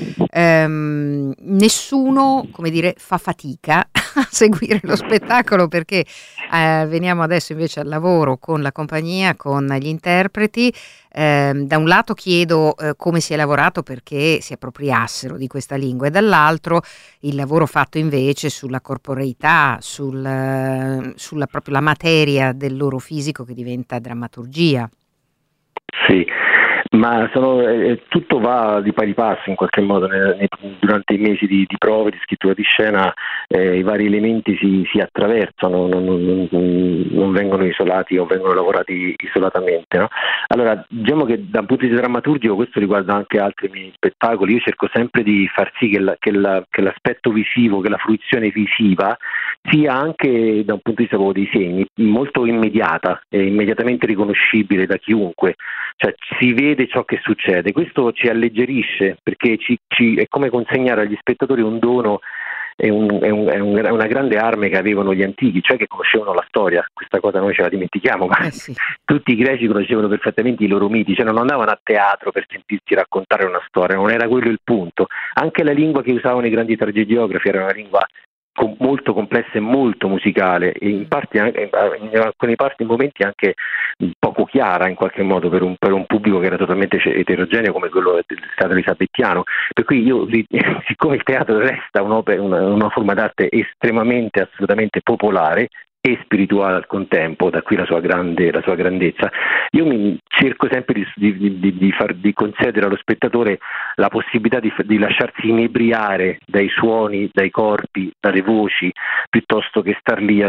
nessuno, come dire, fa fatica a seguire lo spettacolo, perché veniamo adesso invece al lavoro con la compagnia, con gli interpreti. Da un lato chiedo come si è lavorato perché si appropriassero di questa lingua, e dall'altro il lavoro fatto invece sulla corporeità, sulla proprio la materia del loro fisico, che diventa drammaturgia. Sì, ma tutto va di pari passo in qualche modo. Durante i mesi di prove, di scrittura di scena, i vari elementi si attraversano, non vengono isolati o vengono lavorati isolatamente, no? Allora, diciamo che da un punto di vista drammaturgico, questo riguarda anche altri miei spettacoli, io cerco sempre di far sì che l'aspetto visivo, che la fruizione visiva sia anche da un punto di vista dei segni molto immediata e immediatamente riconoscibile da chiunque, cioè si vede ciò che succede. Questo ci alleggerisce, perché è come consegnare agli spettatori un dono, è una grande arma che avevano gli antichi, cioè che conoscevano la storia. Questa cosa noi ce la dimentichiamo, ma sì. Tutti i greci conoscevano perfettamente i loro miti, cioè non andavano a teatro per sentirsi raccontare una storia, non era quello il punto. Anche la lingua che usavano i grandi tragediografi era una lingua molto complessa e molto musicale, e in alcuni momenti anche poco chiara in qualche modo per un pubblico che era totalmente eterogeneo come quello del teatro elisabettiano. Per cui siccome il teatro resta una forma d'arte estremamente, assolutamente popolare e spirituale al contempo, da qui la sua grandezza, io cerco sempre di concedere allo spettatore la possibilità di lasciarsi inebriare dai suoni, dai corpi, dalle voci, piuttosto che star lì a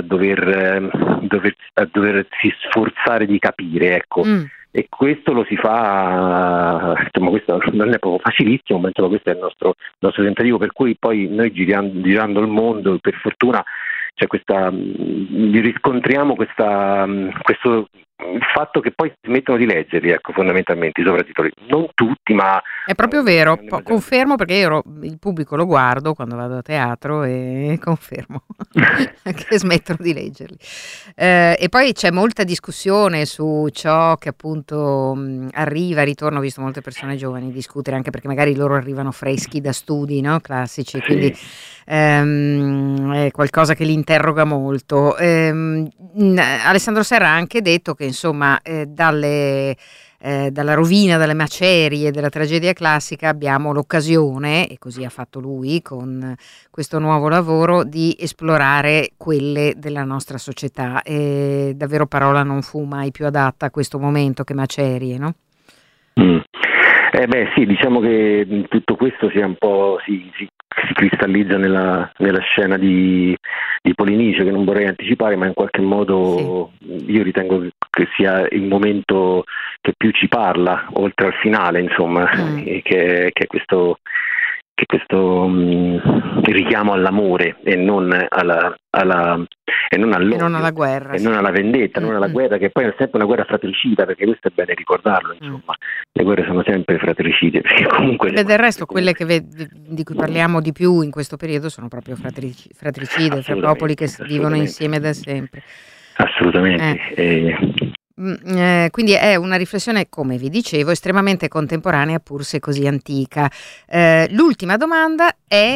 doversi sforzare di capire, ecco. E questo lo si fa, insomma, questo non è proprio facilissimo, ma insomma questo è il nostro tentativo, per cui poi noi girando il mondo, per fortuna, riscontriamo questo il fatto che poi smettono di leggerli, ecco, fondamentalmente i sovratitoli, non tutti, ma è proprio vero, confermo, perché io il pubblico lo guardo quando vado a teatro e confermo che smettono di leggerli. E poi c'è molta discussione su ciò che appunto ritorna, ho visto molte persone giovani discutere, anche perché magari loro arrivano freschi da studi, no? Classici, sì. Quindi è qualcosa che li interroga molto. Alessandro Serra ha anche detto che insomma dalla rovina, dalle macerie della tragedia classica abbiamo l'occasione, e così ha fatto lui con questo nuovo lavoro, di esplorare quelle della nostra società, e davvero parola non fu mai più adatta a questo momento che macerie, no? Sì, diciamo che tutto questo sia un po' si si cristallizza nella scena di Polinice, che non vorrei anticipare, ma in qualche modo io ritengo che sia il momento che più ci parla, oltre al finale, insomma, che è questo richiamo all'amore e non all'odio, e non alla guerra, e non alla vendetta, non alla guerra, che poi è sempre una guerra fratricida, perché questo è bene ricordarlo, insomma. Le guerre sono sempre fratricide, perché comunque del resto quelle di cui parliamo di più in questo periodo sono proprio fratricide, fra popoli che vivono insieme da sempre. Assolutamente. Quindi è una riflessione, come vi dicevo, estremamente contemporanea, pur se così antica. L'ultima domanda è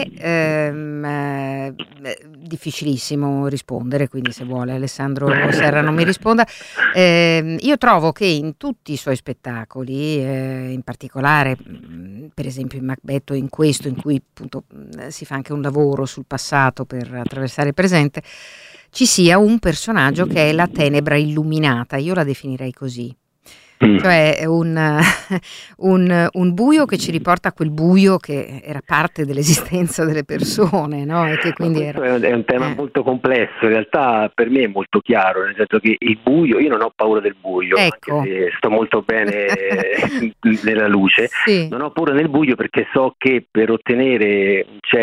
difficilissimo rispondere, quindi se vuole Alessandro Serra non mi risponda. Io trovo che in tutti i suoi spettacoli, in particolare per esempio in Macbeth o in questo, in cui appunto si fa anche un lavoro sul passato per attraversare il presente, ci sia un personaggio che è la tenebra illuminata, io la definirei così, cioè un buio che ci riporta a quel buio che era parte dell'esistenza delle persone, no? E che quindi è un tema molto complesso, in realtà per me è molto chiaro, nel senso che il buio, io non ho paura del buio, ecco. Anche se sto molto bene nella luce, non ho paura del buio, perché so che per ottenere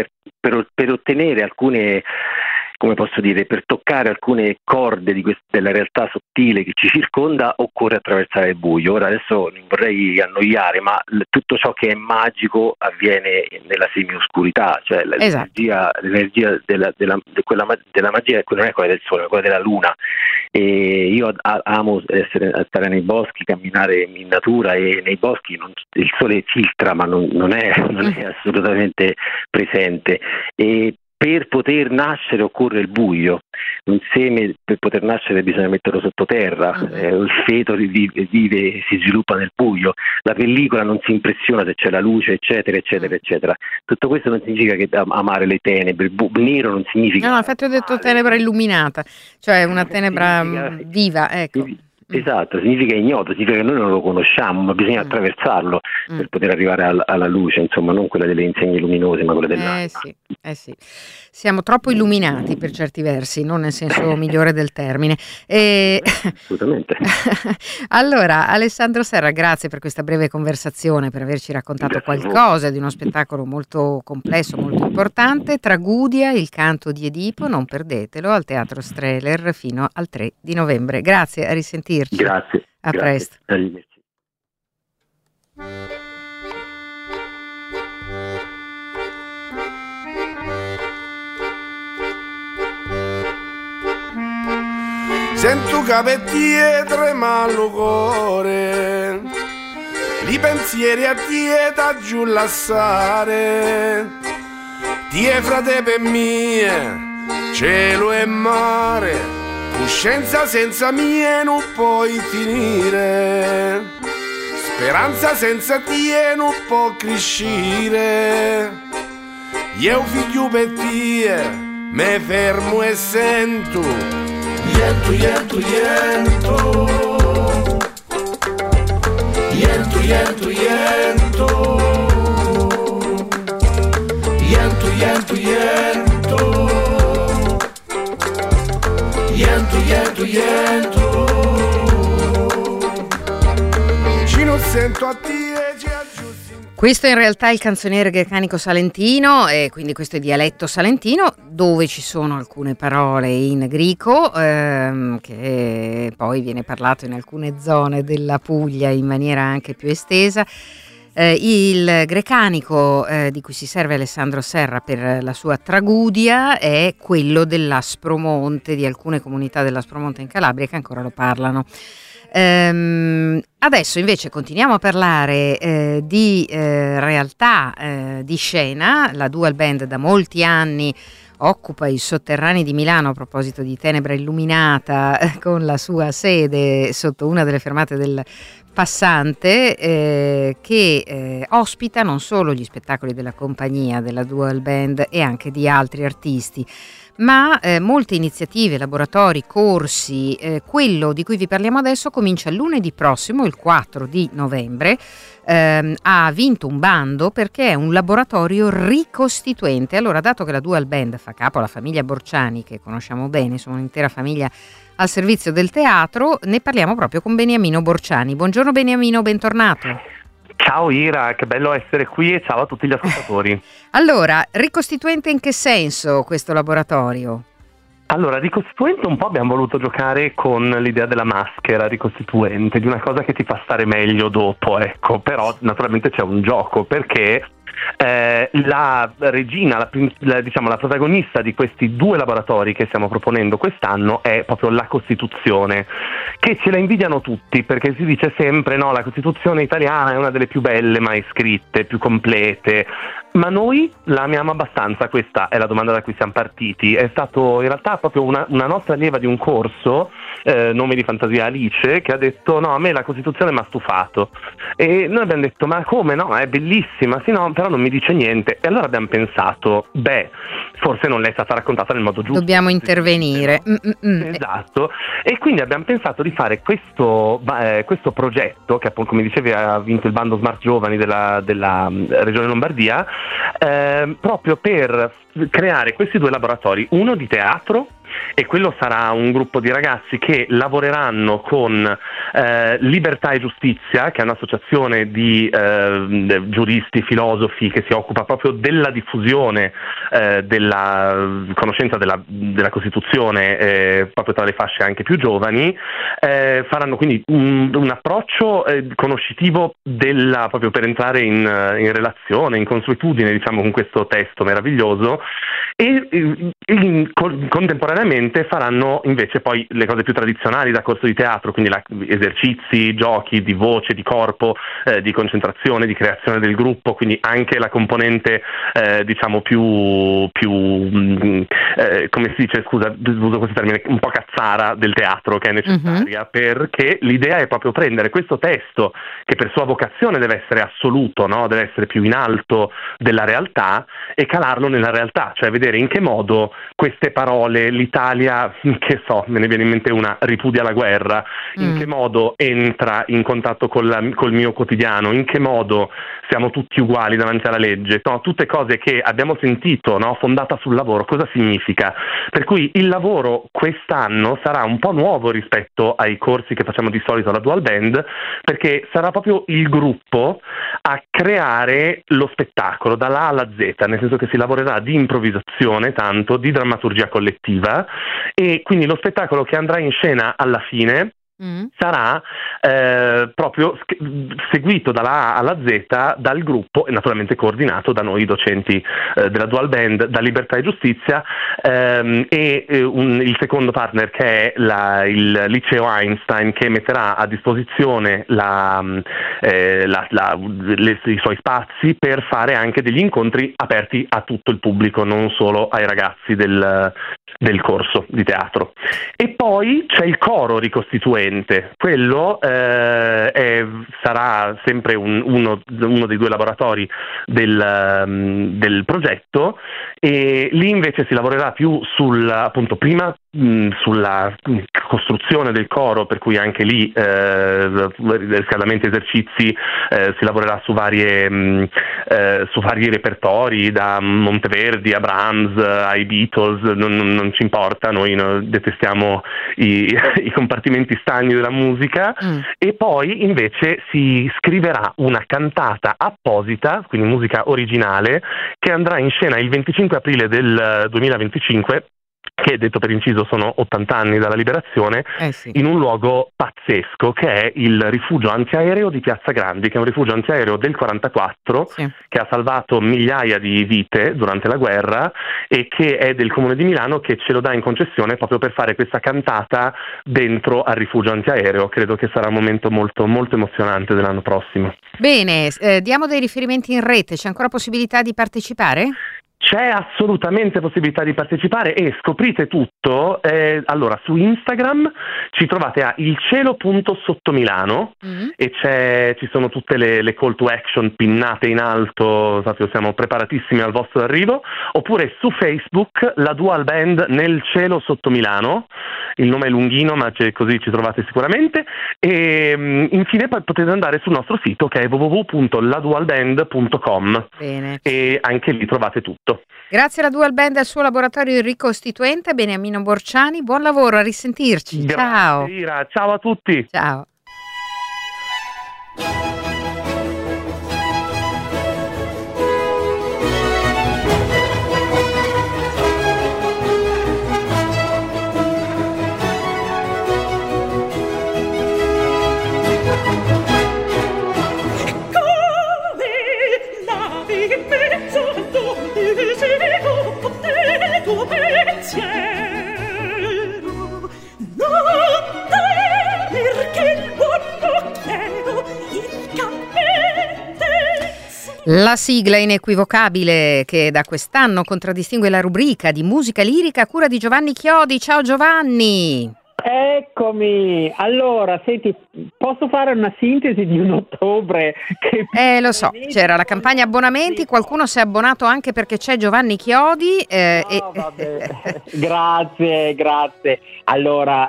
alcune, come posso dire, per toccare alcune corde della realtà sottile che ci circonda, occorre attraversare il buio. Ora adesso non vorrei annoiare, ma tutto ciò che è magico avviene nella semioscurità, cioè l'energia della magia non è quella del sole, è quella della luna. E io amo stare nei boschi, camminare in natura, e nei boschi il sole filtra, ma non è assolutamente presente. E per poter nascere occorre il buio. Un seme, per poter nascere, bisogna metterlo sottoterra. Il feto vive, si sviluppa nel buio. La pellicola non si impressiona se c'è la luce, eccetera, eccetera, eccetera. Tutto questo non significa che amare le tenebre. Il nero non significa... No, infatti ho detto tenebra illuminata, cioè una tenebra viva, ecco. Esatto, significa ignoto, significa che noi non lo conosciamo, ma bisogna attraversarlo per poter arrivare alla luce, insomma, non quella delle insegne luminose, ma quella dell'anima. Sì. Siamo troppo illuminati per certi versi, non nel senso migliore del termine. Assolutamente. Allora, Alessandro Serra, grazie per questa breve conversazione, per averci raccontato qualcosa di uno spettacolo molto complesso, molto importante. Tragudia, il canto di Edipo, non perdetelo, al Teatro Strehler fino al 3 di novembre. Grazie, a risentirci. Grazie. Presto. Arrivederci. Sento capettie tremano cuore, i pensieri a tie giù lassare, tie frate per mie, cielo e mare, coscienza senza mie non puoi finire, speranza senza tie non può crescere, io figlio per tie, me fermo e sento, Yento, yento, yento, yento, yento, yento, yento, yento, yento, yento, yento, ci non sento a te. Questo è in realtà il canzoniere greco salentino, e quindi questo è dialetto salentino, dove ci sono alcune parole in greco che poi viene parlato in alcune zone della Puglia in maniera anche più estesa. Il grecanico di cui si serve Alessandro Serra per la sua tragudia è quello dell'Aspromonte, di alcune comunità dell'Aspromonte in Calabria che ancora lo parlano. Adesso invece continuiamo a parlare di realtà di scena. La Dual Band da molti anni occupa i sotterranei di Milano, a proposito di tenebra illuminata, con la sua sede sotto una delle fermate del Passante, che ospita non solo gli spettacoli della compagnia della Dual Band e anche di altri artisti, ma molte iniziative, laboratori, corsi, quello di cui vi parliamo adesso comincia lunedì prossimo, il 4 di novembre. Ha vinto un bando perché è un laboratorio ricostituente. Allora, dato che la Dual Band fa capo alla famiglia Borciani, che conosciamo bene, sono un'intera famiglia al servizio del teatro, ne parliamo proprio con Beniamino Borciani. Buongiorno Beniamino, bentornato. Ciao Ira, che bello essere qui e ciao a tutti gli ascoltatori. Allora, ricostituente in che senso questo laboratorio? Allora, ricostituente un po' abbiamo voluto giocare con l'idea della maschera ricostituente, di una cosa che ti fa stare meglio dopo, ecco, però naturalmente c'è un gioco, perché la regina, diciamo la protagonista di questi 2 laboratori che stiamo proponendo quest'anno è proprio la Costituzione, che ce la invidiano tutti, perché si dice sempre no, la Costituzione italiana è una delle più belle mai scritte, più complete, ma noi la amiamo abbastanza? Questa è la domanda da cui siamo partiti. È stato in realtà proprio una nostra allieva di un corso, nome di fantasia Alice, che ha detto no, a me la Costituzione mi ha stufato, e noi abbiamo detto ma come no, è bellissima, sì no, però non mi dice niente, e allora abbiamo pensato forse non le è stata raccontata nel modo giusto, dobbiamo intervenire. Esatto, e quindi abbiamo pensato di fare questo progetto che appunto, come dicevi, ha vinto il bando Smart Giovani della Regione Lombardia, proprio per creare questi 2 laboratori, uno di teatro, e quello sarà un gruppo di ragazzi che lavoreranno con Libertà e Giustizia, che è un'associazione di giuristi, filosofi che si occupa proprio della diffusione della conoscenza della Costituzione proprio tra le fasce anche più giovani. Faranno quindi un approccio conoscitivo proprio per entrare in relazione, in consuetudine, diciamo, con questo testo meraviglioso, e contemporaneamente faranno invece poi le cose più tradizionali da corso di teatro, quindi esercizi, giochi di voce, di corpo, di concentrazione, di creazione del gruppo, quindi anche la componente diciamo più come si dice, scusa, uso questo termine, un po' cazzara del teatro, che è necessaria, perché l'idea è proprio prendere questo testo, che per sua vocazione deve essere assoluto, no? Deve essere più in alto della realtà, e calarlo nella realtà, cioè vedere in che modo queste parole, l'Italia, che so, me ne viene in mente una, ripudia la guerra, in che modo entra in contatto col mio quotidiano, in che modo siamo tutti uguali davanti alla legge, no? Tutte cose che abbiamo sentito, no? Fondata sul lavoro, cosa significa? Per cui il lavoro quest'anno sarà un po' nuovo rispetto ai corsi che facciamo di solito alla Dual Band, perché sarà proprio il gruppo a creare lo spettacolo dalla A alla Z, nel senso che si lavorerà di improvvisazione, tanto di drammaturgia collettiva, e quindi lo spettacolo che andrà in scena alla fine sarà proprio seguito dalla A alla Z dal gruppo, e naturalmente coordinato da noi docenti della Dual Band, da Libertà e Giustizia, e il secondo partner, che è il Liceo Einstein, che metterà a disposizione i suoi spazi per fare anche degli incontri aperti a tutto il pubblico, non solo ai ragazzi del corso di teatro. E poi c'è il coro ricostituente. Quello sarà sempre uno dei 2 laboratori del progetto, e lì invece si lavorerà più appunto prima sulla costruzione del coro, per cui anche lì riscaldamenti, esercizi, si lavorerà su vari repertori, da Monteverdi a Brahms ai Beatles, non ci importa, noi detestiamo i compartimenti stagni della musica. E poi invece si scriverà una cantata apposita, quindi musica originale, che andrà in scena il 25 aprile del 2025, che detto per inciso sono 80 anni dalla liberazione, in un luogo pazzesco che è il rifugio antiaereo di Piazza Grandi, che è un rifugio antiaereo del 44 che ha salvato migliaia di vite durante la guerra, e che è del Comune di Milano, che ce lo dà in concessione proprio per fare questa cantata dentro al rifugio antiaereo. Credo che sarà un momento molto, molto emozionante dell'anno prossimo. Bene, diamo dei riferimenti in rete, c'è ancora possibilità di partecipare? C'è assolutamente possibilità di partecipare e scoprite tutto. Allora, su Instagram ci trovate a ilcielo.sottomilano e ci sono tutte le call to action pinnate in alto, proprio siamo preparatissimi al vostro arrivo. Oppure su Facebook la dual band Nel cielo sotto Milano, il nome è lunghino ma così ci trovate sicuramente. E infine poi potete andare sul nostro sito che è www.ladualband.com. Bene. E anche lì trovate tutto. Grazie alla Dual Band e al suo laboratorio ricostituente. Beniamino Borciani, buon lavoro, a risentirci. Grazie, ciao. Ira. Ciao a tutti. Ciao. La sigla inequivocabile che da quest'anno contraddistingue la rubrica di musica lirica a cura di Giovanni Chiodi. Ciao Giovanni! Eccomi! Allora, senti, posso fare una sintesi di un ottobre che... Lo so, c'era la campagna abbonamenti, qualcuno si è abbonato anche perché c'è Giovanni Chiodi. Vabbè. Grazie. Allora,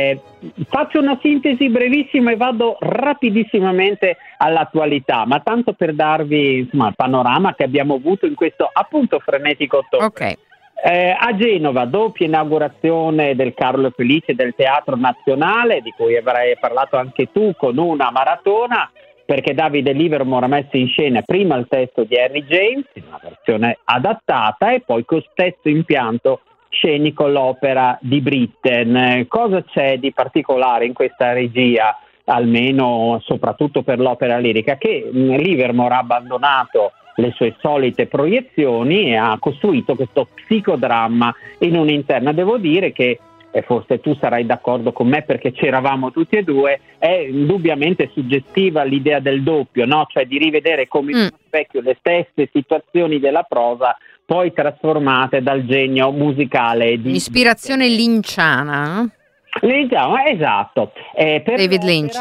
faccio una sintesi brevissima e vado rapidissimamente all'attualità, ma tanto per darvi il panorama che abbiamo avuto in questo appunto frenetico ottobre. Ok. A Genova, doppia inaugurazione del Carlo Felice del Teatro Nazionale, di cui avrai parlato anche tu, con una maratona, perché Davide Livermore ha messo in scena prima il testo di Henry James, in una versione adattata, e poi con stesso impianto scenico l'opera di Britten. Cosa c'è di particolare in questa regia, almeno soprattutto per l'opera lirica? Che Livermore ha abbandonato le sue solite proiezioni e ha costruito questo psicodramma in un'interna. Devo dire che, e forse tu sarai d'accordo con me perché c'eravamo tutti e due, è indubbiamente suggestiva l'idea del doppio, no? Cioè di rivedere come in uno specchio le stesse situazioni della prosa, poi trasformate dal genio musicale di Ispirazione linciana, no? Esatto, per David Lynch.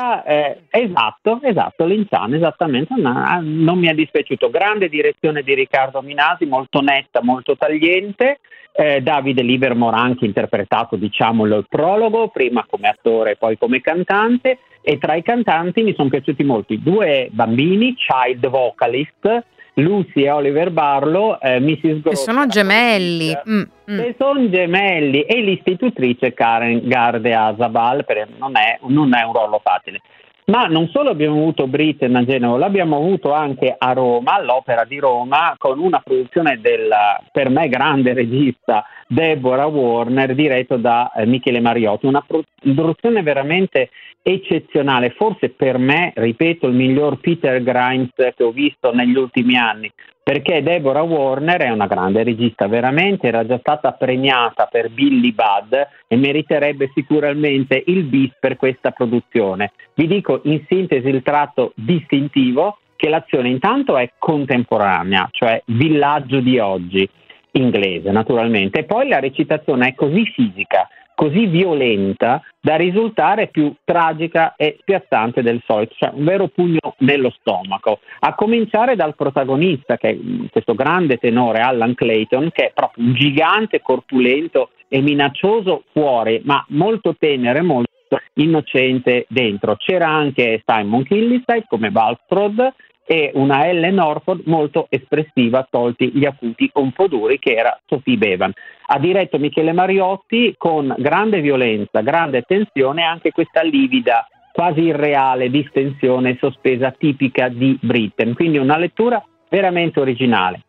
Esatto, Lynchiano, esattamente. Non mi è dispiaciuto. Grande direzione di Riccardo Minasi, molto netta, molto tagliente. Davide Livermore ha anche interpretato, diciamolo, il prologo, prima come attore e poi come cantante, e tra i cantanti mi sono piaciuti molto i due bambini, child vocalist, Lucy e Oliver Barlow, Mrs. Gross, che sono gemelli. Che sono gemelli, e l'istitutrice Karen Gardea Zabal, non è un ruolo facile. Ma non solo abbiamo avuto Britten a Genova, l'abbiamo avuto anche a Roma, all'Opera di Roma, con una produzione del, per me, grande regista Deborah Warner, diretto da Michele Mariotti. Una produzione veramente eccezionale, forse per me, ripeto, il miglior Peter Grimes che ho visto negli ultimi anni, perché Deborah Warner è una grande regista veramente, era già stata premiata per Billy Budd e meriterebbe sicuramente il bis per questa produzione. Vi dico in sintesi il tratto distintivo, che l'azione intanto è contemporanea, cioè villaggio di oggi, inglese naturalmente, e poi la recitazione è così fisica, così violenta, da risultare più tragica e spiazzante del solito, cioè un vero pugno nello stomaco, a cominciare dal protagonista, che è questo grande tenore Alan Clayton, che è proprio un gigante corpulento e minaccioso fuori, ma molto tenero e molto innocente dentro. C'era anche Simon Killingside come Balstrode e una Ellen Orford molto espressiva, tolti gli acuti un po' duri, che era Sophie Bevan. Ha diretto Michele Mariotti con grande violenza, grande tensione e anche questa livida, quasi irreale distensione sospesa tipica di Britten, quindi una lettura veramente originale.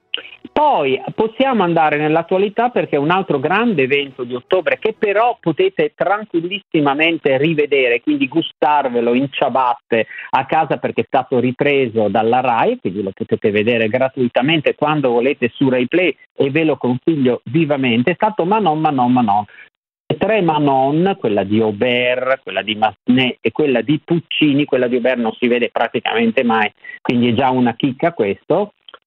Poi possiamo andare nell'attualità, perché è un altro grande evento di ottobre che però potete tranquillissimamente rivedere, quindi gustarvelo in ciabatte a casa, perché è stato ripreso dalla Rai, quindi lo potete vedere gratuitamente quando volete su Rai Play, e ve lo consiglio vivamente. È stato Manon. Tre Manon, quella di Aubert, quella di Massenet e quella di Puccini. Quella di Aubert non si vede praticamente mai, quindi è già una chicca questo.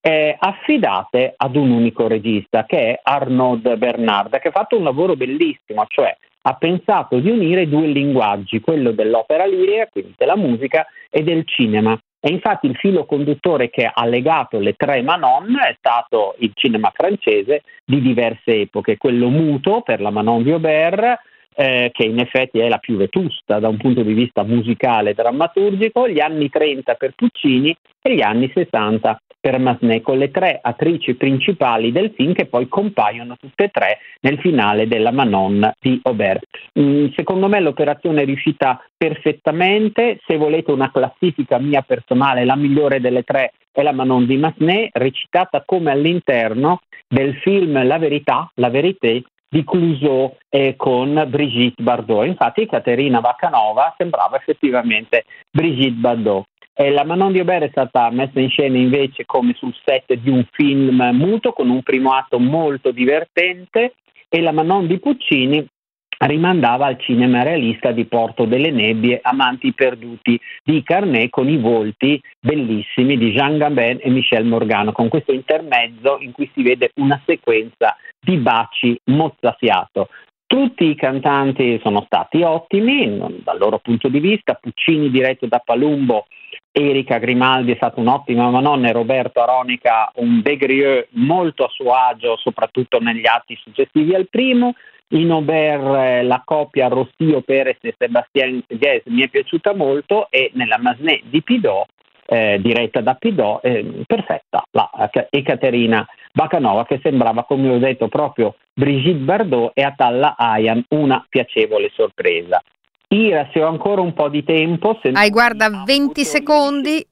affidate ad un unico regista, che è Arnaud Bernard, che ha fatto un lavoro bellissimo, cioè ha pensato di unire due linguaggi, quello dell'opera lirica, quindi della musica, e del cinema. E infatti il filo conduttore che ha legato le tre Manon è stato il cinema francese di diverse epoche, quello muto per la Manon di Aubert, che in effetti è la più vetusta da un punto di vista musicale e drammaturgico, gli anni 30 per Puccini e gli anni 60 per Massenet, con le tre attrici principali del film che poi compaiono tutte e tre nel finale della Manon di Aubert. Secondo me l'operazione è riuscita perfettamente. Se volete una classifica mia personale, la migliore delle tre è la Manon di Massenet, recitata come all'interno del film La Vérité di Clouseau con Brigitte Bardot. Infatti Caterina Bacanova sembrava effettivamente Brigitte Bardot. La Manon di Aubert è stata messa in scena invece come sul set di un film muto, con un primo atto molto divertente, e la Manon di Puccini rimandava al cinema realista di Porto delle Nebbie, Amanti perduti di Carnet, con i volti bellissimi di Jean Gabin e Michel Morgano, con questo intermezzo in cui si vede una sequenza di baci mozzafiato. Tutti i cantanti sono stati ottimi dal loro punto di vista. Puccini diretto da Palumbo, Erika Grimaldi è stata un'ottima Manon e Roberto Aronica un Des molto a suo agio, soprattutto negli atti successivi al primo. In Aubert la coppia Rossio-Perez e Sébastien Guez mi è piaciuta molto, e nella Massenet di Pidot, diretta da Pidot, perfetta e Caterina Bacanova, che sembrava, come ho detto, proprio Brigitte Bardot, e Atalla Ayan una piacevole sorpresa. Ira, se ho ancora un po' di tempo... guarda, 20 secondi...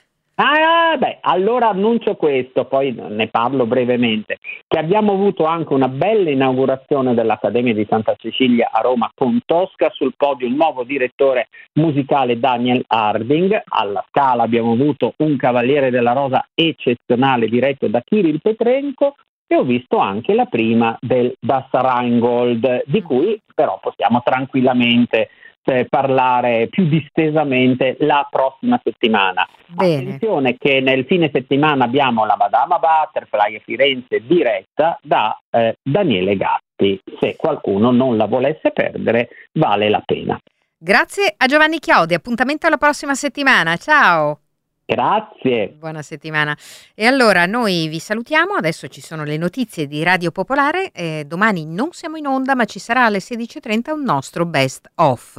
Allora annuncio questo, poi ne parlo brevemente, che abbiamo avuto anche una bella inaugurazione dell'Accademia di Santa Cecilia a Roma, con Tosca sul podio il nuovo direttore musicale Daniel Harding. Alla Scala abbiamo avuto un Cavaliere della Rosa eccezionale diretto da Kirill Petrenko, e ho visto anche la prima del Das Rheingold, di cui però possiamo tranquillamente parlare più distesamente la prossima settimana. Bene. Attenzione che nel fine settimana abbiamo la Madama Butterfly a Firenze, diretta da Daniele Gatti. Se qualcuno non la volesse perdere, vale la pena. Grazie a Giovanni Chiodi, appuntamento alla prossima settimana, ciao! Grazie. Buona settimana. E allora noi vi salutiamo, adesso ci sono le notizie di Radio Popolare, domani non siamo in onda, ma ci sarà alle 16:30 un nostro best of,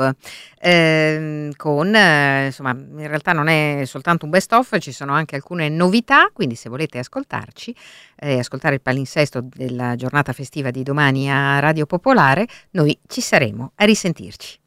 insomma, in realtà non è soltanto un best of, ci sono anche alcune novità, quindi se volete ascoltarci, ascoltare il palinsesto della giornata festiva di domani a Radio Popolare, noi ci saremo. A risentirci.